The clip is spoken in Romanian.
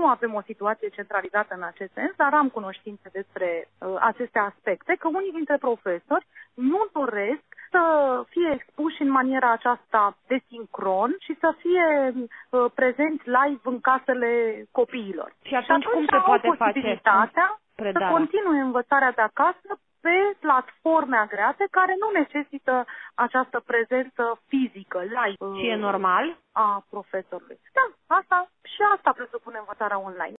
avem o situație centralizată în acest sens, dar am cunoștințe despre aceste aspecte, că unii dintre profesori nu doresc să fie expuși în maniera aceasta de sincron și să fie prezenți live în casele copiilor. Și atunci cum se poate face să continue învățarea de acasă pe platforme agreate care nu necesită această prezență fizică, live. Și e normal? A profesorului. Da, asta presupune învățarea online.